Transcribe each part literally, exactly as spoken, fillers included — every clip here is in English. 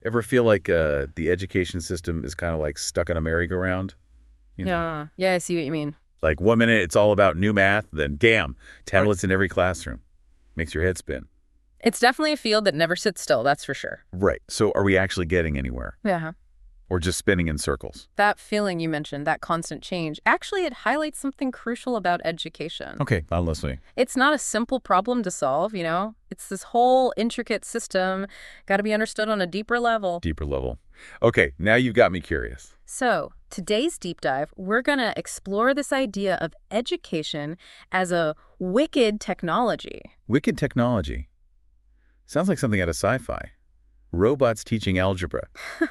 Ever feel like uh, the education system is kind of like stuck in a merry-go-round? You know, Yeah. Yeah, I see what you mean. like one minute it's all about new math, then damn, tablets in every classroom. Makes your head spin. It's definitely a field that never sits still, that's for sure. Right. So are we actually getting anywhere? Yeah. Or just spinning in circles? That feeling you mentioned, that constant change, actually it highlights something crucial about education. Okay, I'm listening. It's not a simple problem to solve, you know? It's this whole intricate system, got to be understood on a deeper level. Deeper level. Okay, now you've got me curious. So, today's deep dive, we're going to explore this idea of education as a wicked technology. Wicked technology. Sounds like something out of sci-fi. Robots teaching algebra.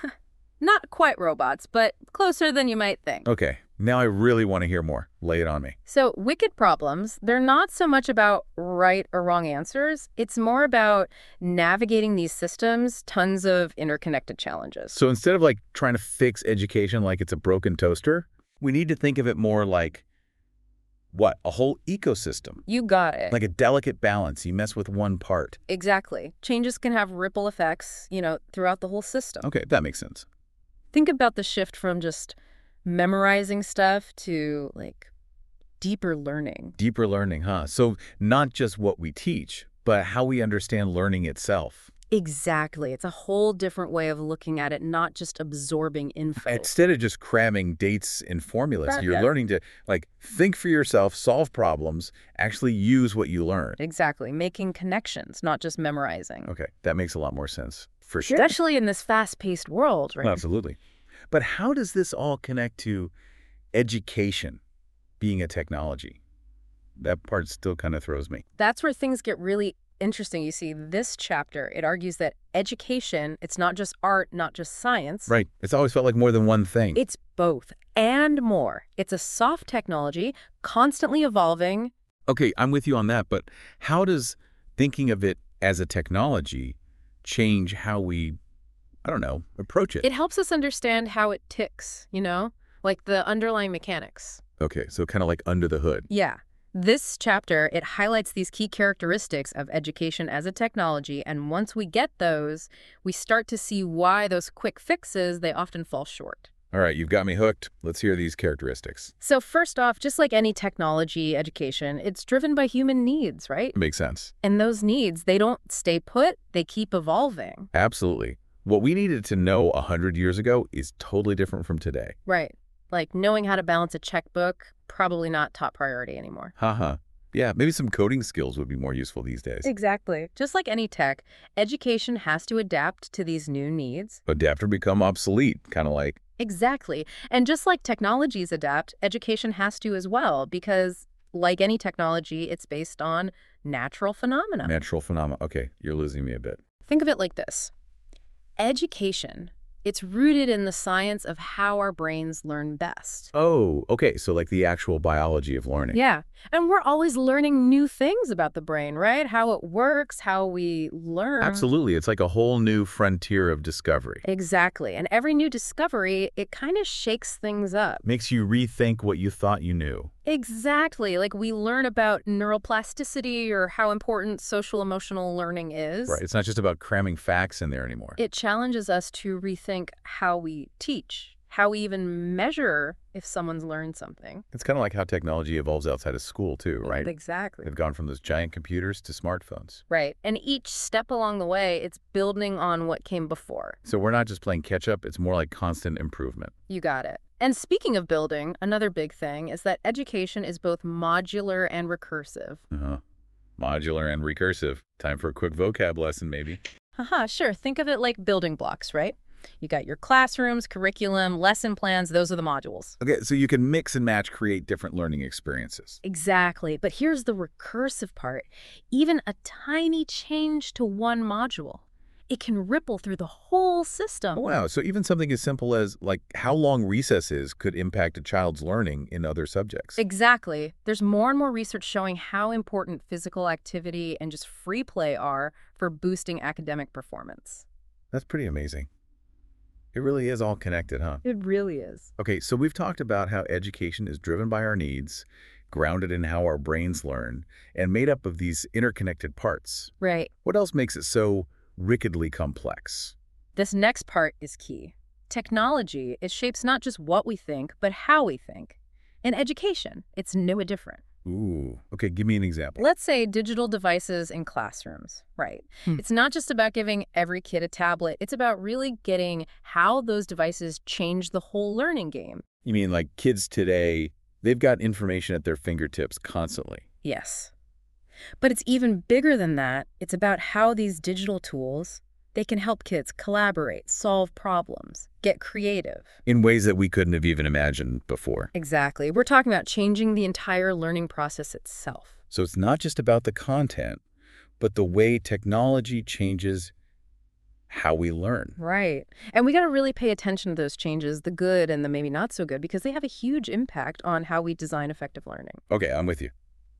Not quite robots, but closer than you might think. Okay, now I really want to hear more. Lay it on me. So, wicked problems, they're not so much about right or wrong answers. It's more about navigating these systems, tons of interconnected challenges. So instead of like trying to fix education like it's a broken toaster, we need to think of it more like, what, a whole ecosystem. You got it. Like a delicate balance. You mess with one part. Exactly. Changes can have ripple effects, you know, throughout the whole system. Okay, that makes sense. Think about the shift from just memorizing stuff to, like, deeper learning. Deeper learning, huh? So not just what we teach, but how we understand learning itself. Exactly. It's a whole different way of looking at it, not just absorbing info. Instead of just cramming dates and formulas, Right. you're Yeah. learning to, like, think for yourself, solve problems, actually use what you learn. Exactly. Making connections, not just memorizing. Okay, that makes a lot more sense. For sure. Especially in this fast-paced world, right? Absolutely. But how does this all connect to education being a technology? That part still kind of throws me. That's where things get really interesting. You see, this chapter, it argues that education, it's not just art, not just science. Right. It's always felt like more than one thing. It's both and more. It's a soft technology, constantly evolving. Okay, I'm with you on that, but how does thinking of it as a technology change how we, I don't know, approach it? It helps us understand how it ticks, you know, like the underlying mechanics. Okay, so kind of like under the hood. Yeah. This chapter, it highlights these key characteristics of education as a technology, and once we get those, we start to see why those quick fixes, they often fall short. All right, you've got me hooked. Let's hear these characteristics. So first off, just like any technology education, it's driven by human needs, right? Makes sense. And those needs, they don't stay put, they keep evolving. Absolutely. What we needed to know a hundred years ago is totally different from today. Right. Like knowing how to balance a checkbook, probably not top priority anymore. Haha. Yeah, maybe some coding skills would be more useful these days. Exactly. Just like any tech, education has to adapt to these new needs. Adapt or become obsolete, kind of like. Exactly. And just like technologies adapt, education has to as well, because like any technology, it's based on natural phenomena. Natural phenomena. Okay, you're losing me a bit. Think of it like this. Education, it's rooted in the science of how our brains learn best. Oh, okay, so like the actual biology of learning. Yeah. And we're always learning new things about the brain, right? How it works, how we learn. Absolutely. It's like a whole new frontier of discovery. Exactly. And every new discovery, it kind of shakes things up. Makes you rethink what you thought you knew. Exactly. Like we learn about neuroplasticity or how important social emotional learning is. Right. It's not just about cramming facts in there anymore. It challenges us to rethink how we teach, how we even measure if someone's learned something. It's kind of like how technology evolves outside of school too, right? Exactly. They've gone from those giant computers to smartphones. Right. And each step along the way, it's building on what came before. So we're not just playing catch up, it's more like constant improvement. You got it. And speaking of building, another big thing is that education is both modular and recursive. Uh-huh. Modular and recursive. Time for a quick vocab lesson, maybe. Haha, sure. Think of it like building blocks, right? You got your classrooms, curriculum, lesson plans, those are the modules. Okay, so you can mix and match, create different learning experiences. Exactly. But here's the recursive part. Even a tiny change to one module, it can ripple through the whole system. Oh, wow, so even something as simple as, like, how long recess is could impact a child's learning in other subjects. Exactly. There's more and more research showing how important physical activity and just free play are for boosting academic performance. That's pretty amazing. It really is all connected, huh? It really is. Okay, so we've talked about how education is driven by our needs, grounded in how our brains learn, and made up of these interconnected parts. Right. What else makes it so wickedly complex? This next part is key. Technology, it shapes not just what we think, but how we think. In education, it's no different. Ooh, okay, give me an example. Let's say digital devices in classrooms, right? Hmm. It's not just about giving every kid a tablet. It's about really getting how those devices change the whole learning game. You mean like kids today, they've got information at their fingertips constantly. Yes. But it's even bigger than that. It's about how these digital tools, they can help kids collaborate, solve problems, get creative. In ways that we couldn't have even imagined before. Exactly. We're talking about changing the entire learning process itself. So it's not just about the content, but the way technology changes how we learn. Right. And we got to really pay attention to those changes, the good and the maybe not so good, because they have a huge impact on how we design effective learning. Okay, I'm with you.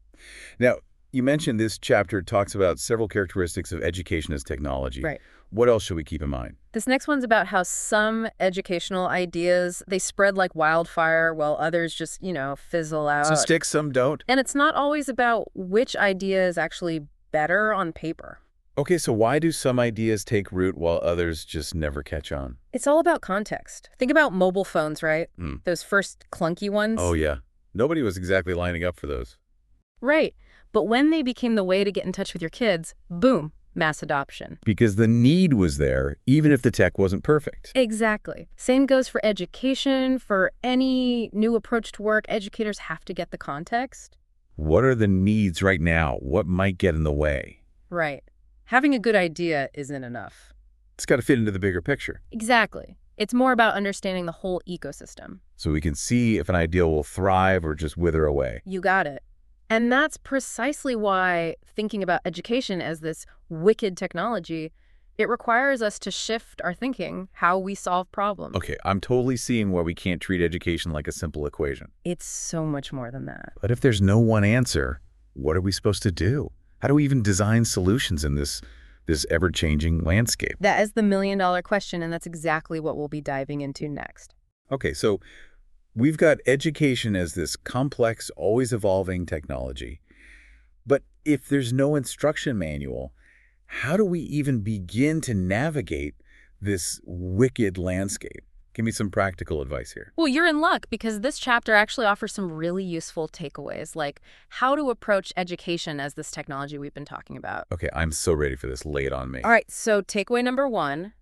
Now, you mentioned this chapter talks about several characteristics of education as technology. Right. What else should we keep in mind? This next one's about how some educational ideas, they spread like wildfire while others just, you know, fizzle out. Some stick, some don't. And it's not always about which idea is actually better on paper. Okay, so why do some ideas take root while others just never catch on? It's all about context. Think about mobile phones, right? Mm. Those first clunky ones. Oh, yeah. Nobody was exactly lining up for those. Right. But when they became the way to get in touch with your kids, boom, mass adoption. Because the need was there, even if the tech wasn't perfect. Exactly. Same goes for education. For any new approach to work, educators have to get the context. What are the needs right now? What might get in the way? Right. Having a good idea isn't enough. It's got to fit into the bigger picture. Exactly. It's more about understanding the whole ecosystem. So we can see if an idea will thrive or just wither away. You got it. And that's precisely why thinking about education as this wicked technology, it requires us to shift our thinking, how we solve problems. Okay, I'm totally seeing why we can't treat education like a simple equation. It's so much more than that. But if there's no one answer, what are we supposed to do? How do we even design solutions in this, this ever-changing landscape? That is the million-dollar question, and that's exactly what we'll be diving into next. Okay, so we've got education as this complex, always evolving technology. But if there's no instruction manual, how do we even begin to navigate this wicked landscape? Give me some practical advice here. Well, you're in luck because this chapter actually offers some really useful takeaways, like how to approach education as this technology we've been talking about. Okay, I'm so ready for this. Lay it on me. All right, so takeaway number one,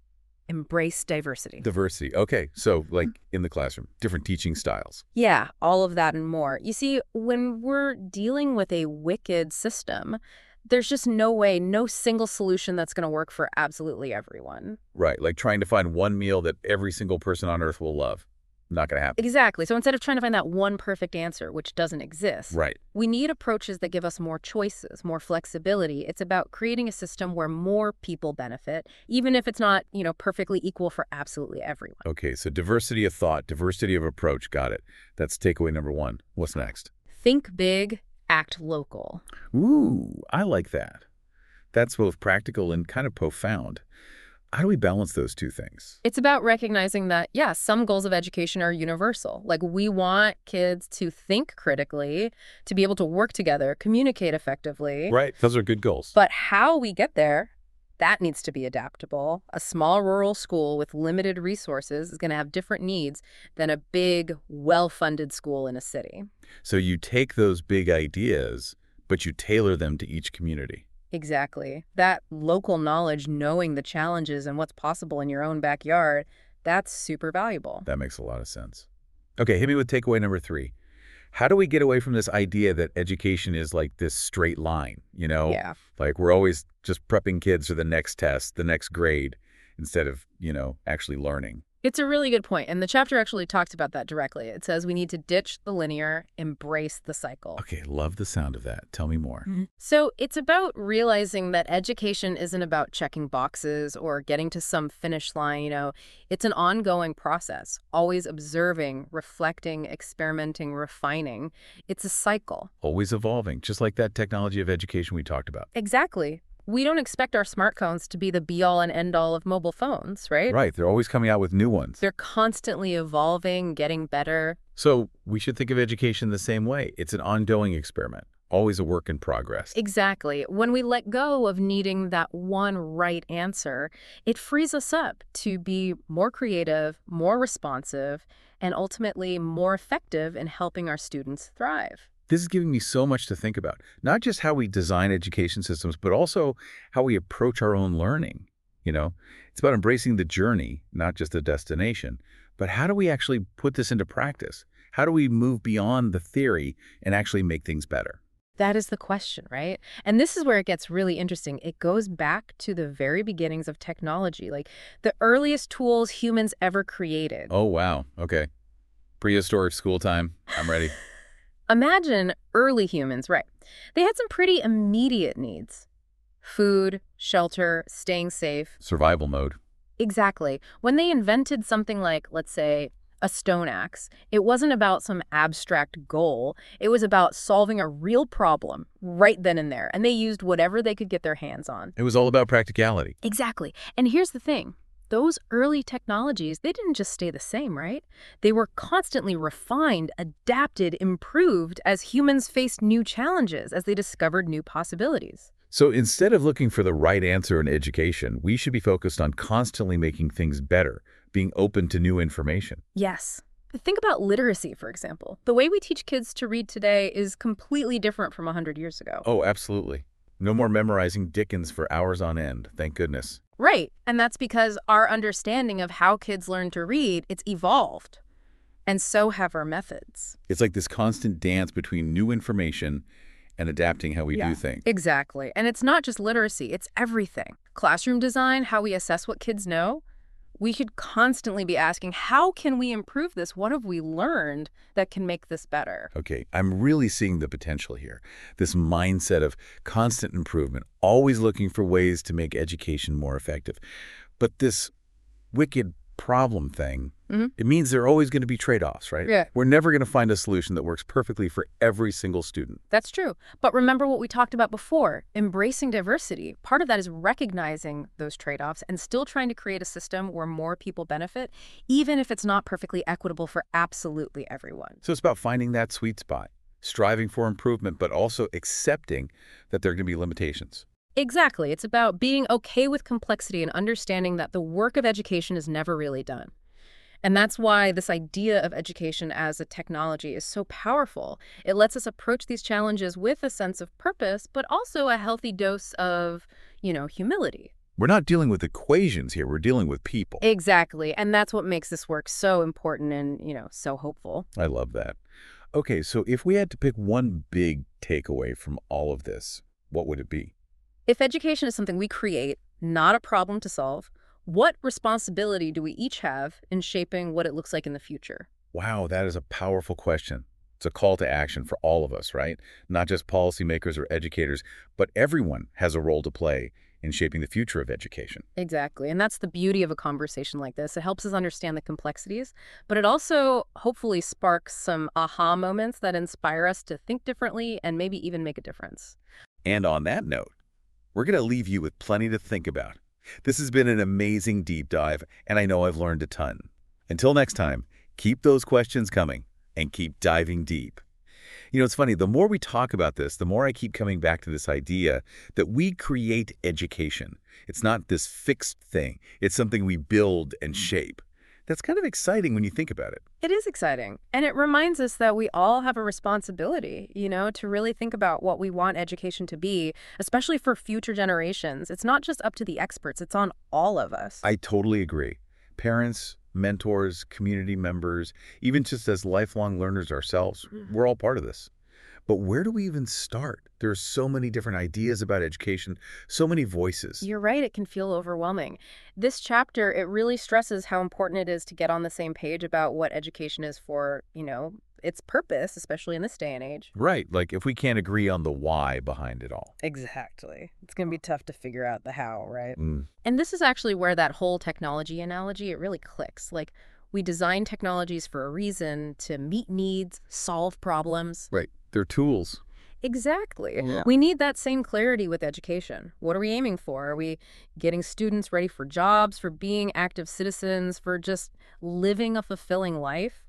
embrace diversity. Diversity. Okay, so like in the classroom, different teaching styles. Yeah, all of that and more. You see, when we're dealing with a wicked system, there's just no way, no single solution that's going to work for absolutely everyone. Right, like trying to find one meal that every single person on Earth will love. Not going to happen. Exactly. So instead of trying to find that one perfect answer, which doesn't exist, Right. we need approaches that give us more choices, more flexibility. It's about creating a system where more people benefit, even if it's not, you know, perfectly equal for absolutely everyone. Okay, so diversity of thought, diversity of approach. Got it. That's takeaway number one. What's next? Think big, act local. Ooh, I like that. That's both practical and kind of profound. How do we balance those two things? It's about recognizing that, yeah, some goals of education are universal. Like, we want kids to think critically, to be able to work together, communicate effectively. Right, those are good goals. But how we get there, that needs to be adaptable. A small rural school with limited resources is going to have different needs than a big, well-funded school in a city. So you take those big ideas, but you tailor them to each community. Exactly. That local knowledge, knowing the challenges and what's possible in your own backyard, that's super valuable. That makes a lot of sense. Okay, hit me with takeaway number three. How do we get away from this idea that education is like this straight line, you know? Yeah. Like we're always just prepping kids for the next test, the next grade, instead of, you know, actually learning. It's a really good point, and the chapter actually talks about that directly. It says we need to ditch the linear, embrace the cycle. Okay, love the sound of that. Tell me more. Mm-hmm. So it's about realizing that education isn't about checking boxes or getting to some finish line, you know. It's an ongoing process, always observing, reflecting, experimenting, refining. It's a cycle. Always evolving, just like that technology of education we talked about. Exactly. We don't expect our smartphones to be the be-all and end-all of mobile phones, right? Right. They're always coming out with new ones. They're constantly evolving, getting better. So we should think of education the same way. It's an ongoing experiment. always a work in progress. Exactly. When we let go of needing that one right answer, it frees us up to be more creative, more responsive, and ultimately more effective in helping our students thrive. This is giving me so much to think about, not just how we design education systems, but also how we approach our own learning. You know, it's about embracing the journey, not just the destination. But how do we actually put this into practice? How do we move beyond the theory and actually make things better? That is the question, right? And this is where it gets really interesting. It goes back to the very beginnings of technology, like the earliest tools humans ever created. Oh, wow. Okay. Prehistoric school time. I'm ready. Imagine early humans, right? They had some pretty immediate needs. Food, shelter, staying safe. Survival mode. Exactly. When they invented something like, let's say, a stone axe, it wasn't about some abstract goal. It was about solving a real problem right then and there. And they used whatever they could get their hands on. It was all about practicality. Exactly. And here's the thing. Those early technologies, they didn't just stay the same, right? They were constantly refined, adapted, improved as humans faced new challenges, as they discovered new possibilities. So instead of looking for the right answer in education, we should be focused on constantly making things better, being open to new information. Yes. Think about literacy, for example. The way we teach kids to read today is completely different from one hundred years ago. Oh, absolutely. No more memorizing Dickens for hours on end, thank goodness. Right. And that's because our understanding of how kids learn to read, it's evolved. And so have our methods. It's like this constant dance between new information and adapting how we Yeah. do things. Exactly. And it's not just literacy, it's everything. Classroom design, how we assess what kids know. We should constantly be asking, how can we improve this? What have we learned that can make this better? Okay, I'm really seeing the potential here. This mindset of constant improvement, always looking for ways to make education more effective. But this wicked problem thing, Mhm. it means there are always going to be trade-offs, right? Yeah. We're never going to find a solution that works perfectly for every single student. That's true. But remember what we talked about before, embracing diversity. Part of that is recognizing those trade-offs and still trying to create a system where more people benefit, even if it's not perfectly equitable for absolutely everyone. So it's about finding that sweet spot, striving for improvement, but also accepting that there are going to be limitations. Exactly. It's about being okay with complexity and understanding that the work of education is never really done. And that's why this idea of education as a technology is so powerful. It lets us approach these challenges with a sense of purpose, but also a healthy dose of, you know, humility. We're not dealing with equations here. We're dealing with people. Exactly. And that's what makes this work so important and, you know, so hopeful. I love that. Okay, so if we had to pick one big takeaway from all of this, what would it be? If education is something we create, not a problem to solve, what responsibility do we each have in shaping what it looks like in the future? Wow, that is a powerful question. It's a call to action for all of us, right? Not just policymakers or educators, but everyone has a role to play in shaping the future of education. Exactly. And that's the beauty of a conversation like this. It helps us understand the complexities, but it also hopefully sparks some aha moments that inspire us to think differently and maybe even make a difference. And on that note, we're going to leave you with plenty to think about. This has been an amazing deep dive, and I know I've learned a ton. Until next time, keep those questions coming and keep diving deep. You know, it's funny, the more we talk about this, the more I keep coming back to this idea that we create education. It's not this fixed thing. It's something we build and shape. That's kind of exciting when you think about it. It is exciting. And it reminds us that we all have a responsibility, you know, to really think about what we want education to be, especially for future generations. It's not just up to the experts, it's on all of us. I totally agree. Parents, mentors, community members, even just as lifelong learners ourselves, we're all part of this. But where do we even start? There are so many different ideas about education, so many voices. You're right, it can feel overwhelming. This chapter, it really stresses how important it is to get on the same page about what education is for, you know, its purpose, especially in this day and age. Right, like if we can't agree on the why behind it all. Exactly. It's going to be tough to figure out the how, right? Mm. And this is actually where that whole technology analogy, it really clicks. Like, we design technologies for a reason, to meet needs, solve problems. Right, they're tools. Exactly. Yeah. We need that same clarity with education. What are we aiming for? Are we getting students ready for jobs, for being active citizens, for just living a fulfilling life?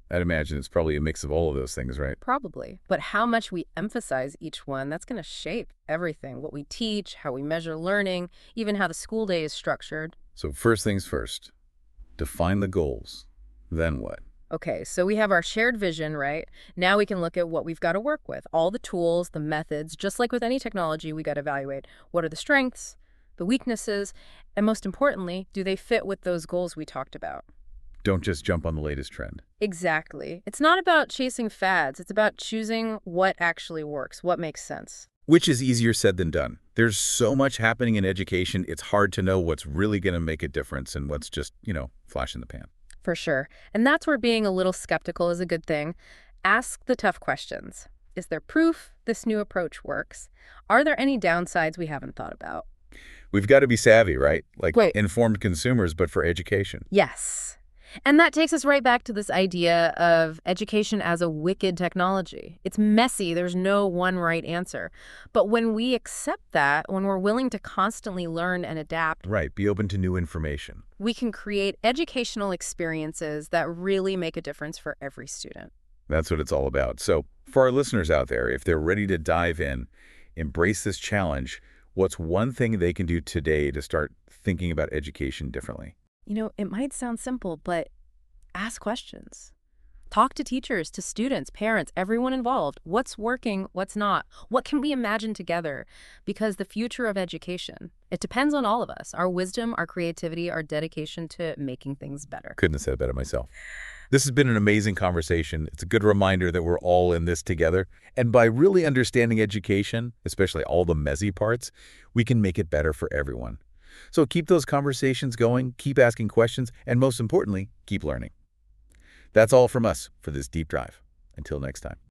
I'd imagine it's probably a mix of all of those things, right? Probably. But how much we emphasize each one, that's going to shape everything. What we teach, how we measure learning, even how the school day is structured. So first things first, define the goals. Then what? Okay, so we have our shared vision, right? Now we can look at what we've got to work with. All the tools, the methods, just like with any technology, we got to evaluate what are the strengths, the weaknesses, and most importantly, do they fit with those goals we talked about? Don't just jump on the latest trend. Exactly. It's not about chasing fads. It's about choosing what actually works, what makes sense. Which is easier said than done. There's so much happening in education, it's hard to know what's really going to make a difference and what's just, you know, flash in the pan. For sure. And that's where being a little skeptical is a good thing. Ask the tough questions. Is there proof this new approach works? Are there any downsides we haven't thought about? We've got to be savvy, right? Like Wait. informed consumers, but for education. Yes. And that takes us right back to this idea of education as a wicked technology. It's messy. There's no one right answer. But when we accept that, when we're willing to constantly learn and adapt, Right, be open to new information. we can create educational experiences that really make a difference for every student. That's what it's all about. So for our listeners out there, if they're ready to dive in, embrace this challenge, what's one thing they can do today to start thinking about education differently? You know, it might sound simple, but ask questions. Talk to teachers, to students, parents, everyone involved. What's working, what's not? What can we imagine together? Because the future of education, it depends on all of us. Our wisdom, our creativity, our dedication to making things better. Couldn't have said it better myself. This has been an amazing conversation. It's a good reminder that we're all in this together. And by really understanding education, especially all the messy parts, we can make it better for everyone. So keep those conversations going, keep asking questions, and most importantly, keep learning. That's all from us for this deep dive. Until next time.